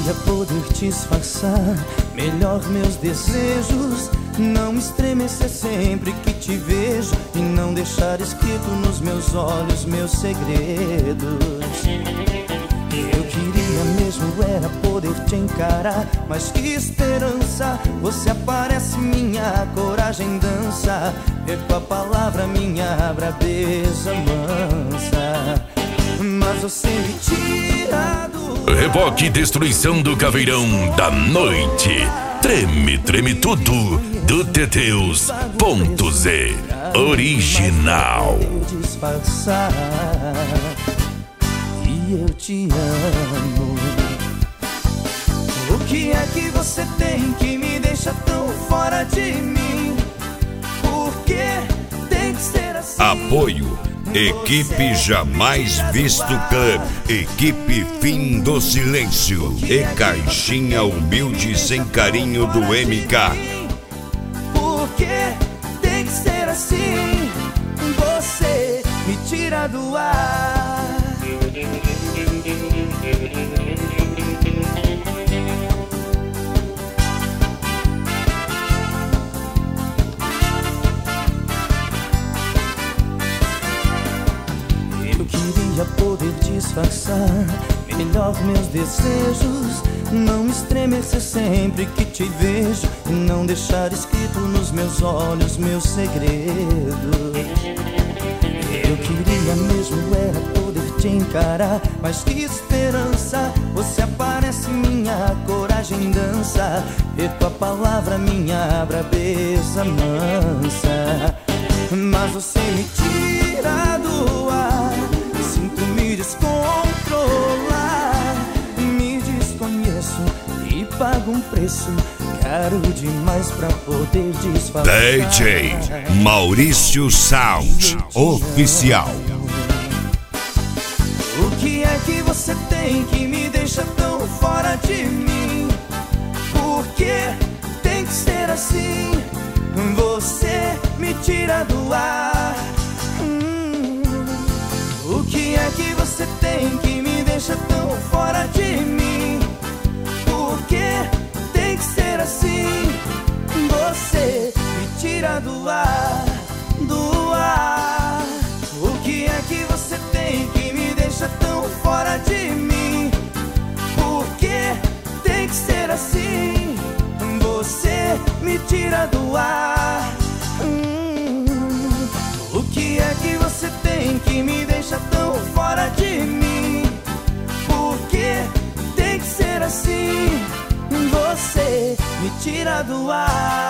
queria poder disfarçar melhor meus desejos, não estremecer sempre que te vejo e não deixar escrito nos meus olhos meus segredos. Eu queria mesmo era poder te encarar, mas que esperança, você aparece, minha coragem dança, perco a palavra, minha brabeza mansa, mas você me tira do... Reboque Destruição do Caveirão da Noite. Treme, treme tudo do Teteus.z Original. Disfarçar, e eu te amo. O que é que você tem que me deixa tão fora de mim? Por que tem que ser assim? Apoio Equipe Jamais Visto Club, Equipe Fim do Silêncio e Caixinha Humilde Sem Carinho do MK. Por que tem que ser assim? Você me tira do ar. Eu queria poder disfarçar melhor meus desejos, não estremecer sempre que te vejo e não deixar escrito nos meus olhos meus segredos. Eu queria mesmo era poder te encarar, mas que esperança, você aparece, minha coragem dança, perco a palavra, minha brabeza mansa, mas você me tira do ar. Sinto me descontrolar, me desconheço e pago um preço caro demais pra poder disfarçar. DJ Maurício Sound Oficial. O que é que você tem que me deixa tão fora de mim? Por que tem que ser assim? Você me tira do ar. O que é que você tem que me deixa tão fora de mim? Por que tem que ser assim? Você me tira do ar, do ar. O que é que você tem que me deixa tão fora de mim? Por que tem que ser assim? Você me tira do ar. O que é que você tem que me deixa tão fora de mim? Por que tem que ser assim? Você me tira do ar.